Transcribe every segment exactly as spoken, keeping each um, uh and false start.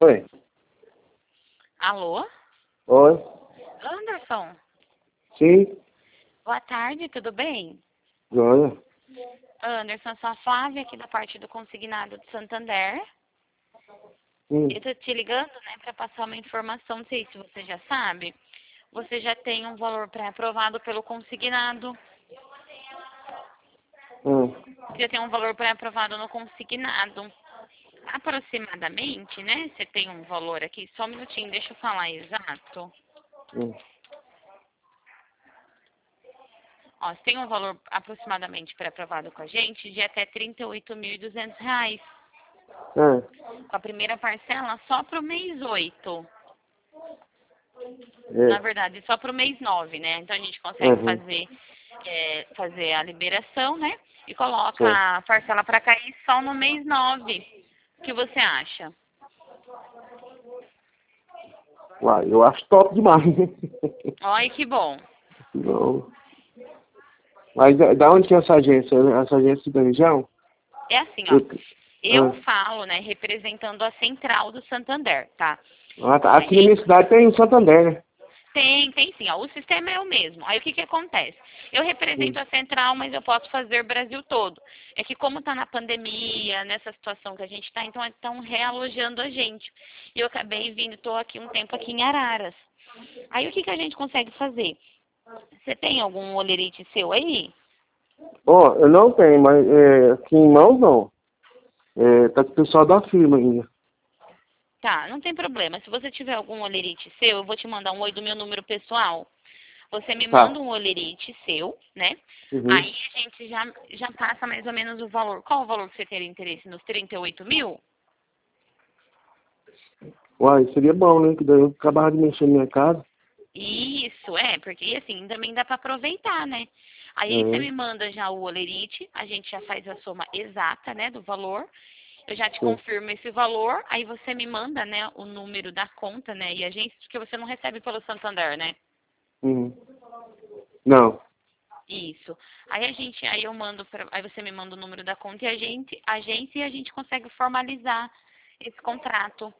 Oi. Alô? Oi. Anderson? Sim. Boa tarde, tudo bem? Joia. Anderson, sou a Flávia aqui da parte do Consignado de Santander. Hum. Eu tô te ligando, né, para passar uma informação, não sei se você já sabe. Você já tem um valor pré-aprovado pelo consignado. Hum. Já tem um valor pré-aprovado no consignado. Aproximadamente, né? Você tem um valor aqui, só um minutinho, deixa eu falar exato. Hum. Ó, você tem um valor aproximadamente pré-aprovado com a gente de até trinta e oito mil e duzentos reais. É. Com a primeira parcela só para o mês oito. Na É. verdade, só para o mês nove, né? Então a gente consegue Uhum. fazer, é, fazer a liberação, né? E coloca Certo. a parcela para cair só no mês nove. O que você acha? Uai, eu acho top demais. Olha que bom. Não. Mas da da onde que é essa agência? Essa agência da região? É assim, ó. Eu... Eu Ah. falo, né, representando a central do Santander, tá? Ah, tá. Aqui na Aí, minha cidade tem em Santander, né? tem, tem sim, ó. O sistema é o mesmo. Aí o que que acontece? Eu Hum. represento a central, mas eu posso fazer o Brasil todo. É que como tá na pandemia, nessa situação que a gente tá, então estão realojando a gente. E eu acabei vindo, tô aqui um tempo aqui em Araras. Aí o que que a gente consegue fazer? Você tem algum olerite seu aí? Ó, eu não tenho, mas é, aqui em mãos não. É, tá com o pessoal da firma ainda. Tá, não tem problema. Se você tiver algum olerite seu, eu vou te mandar um oi do meu número pessoal. Você me Tá. manda um olerite seu, né? Uhum. Aí a gente já, já passa mais ou menos o valor. Qual o valor que você teria interesse? Nos trinta e oito mil? Uai, seria bom, né? Que daí eu acabava de mexer na minha casa. Isso, é, porque assim também dá para aproveitar, né? Aí você Uhum. me manda já o olerite, a gente já faz a soma exata, né, do valor. Eu já te Sim. confirmo esse valor, aí você me manda, né, o número da conta, né, e a gente, porque você não recebe pelo Santander, né? Uhum. Não. Isso. Aí a gente, aí eu mando pra, aí você me manda o número da conta e a gente, a agência e a gente consegue formalizar esse contrato,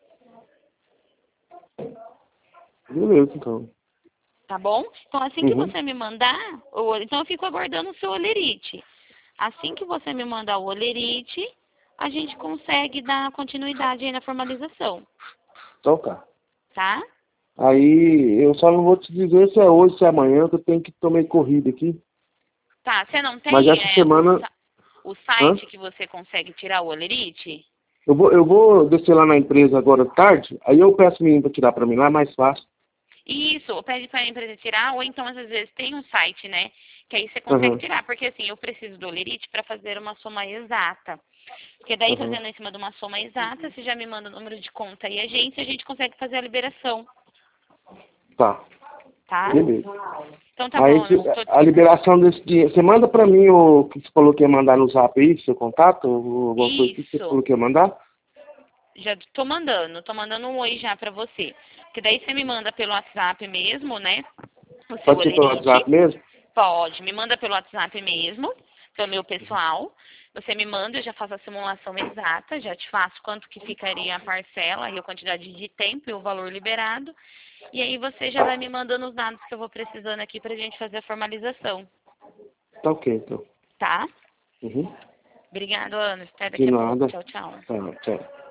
Beleza, então. tá bom? Então assim que Uhum. você me mandar, o- então eu fico aguardando o seu olerite. Assim que você me mandar o olerite, a gente consegue dar continuidade aí na formalização, Então tá. tá? Aí eu só não vou te dizer se é hoje, se é amanhã, que eu tenho que tomar corrida aqui. Tá, você não Mas tem essa é, o, semana. sa- o Hã? site que você consegue tirar o olerite? Eu vou, eu vou descer lá na empresa agora de tarde, aí eu peço o menino pra tirar pra mim lá, é mais fácil. Isso, ou pede para a empresa tirar, ou então às vezes tem um site, né? Que aí você consegue Aham. tirar, porque assim, eu preciso do olerite para fazer uma soma exata. Porque daí Aham. fazendo em cima de uma soma exata, você já me manda o número de conta e agência, a gente consegue fazer a liberação, Tá. tá? Beleza. Então tá Aí bom, se- eu tô a liberação desse dinheiro. Você manda pra mim o que você falou que ia mandar no zap aí, seu contato, ou alguma coisa que você isso. falou que ia mandar? Já tô mandando, tô mandando um oi já pra você. Porque daí você me manda pelo WhatsApp mesmo, né? O seu Pode ser pelo olerite. WhatsApp mesmo? Pode, me manda pelo WhatsApp mesmo, pelo meu pessoal. Você me manda, eu já faço a simulação exata, já te faço quanto que ficaria a parcela e a quantidade de tempo e o valor liberado. E aí você já vai me mandando os dados que eu vou precisando aqui pra gente fazer a formalização, Tá ok, então. tá? Uhum. Obrigada, Ana. Até De daqui a pouco. nada. Tchau, tchau. Tá, tchau.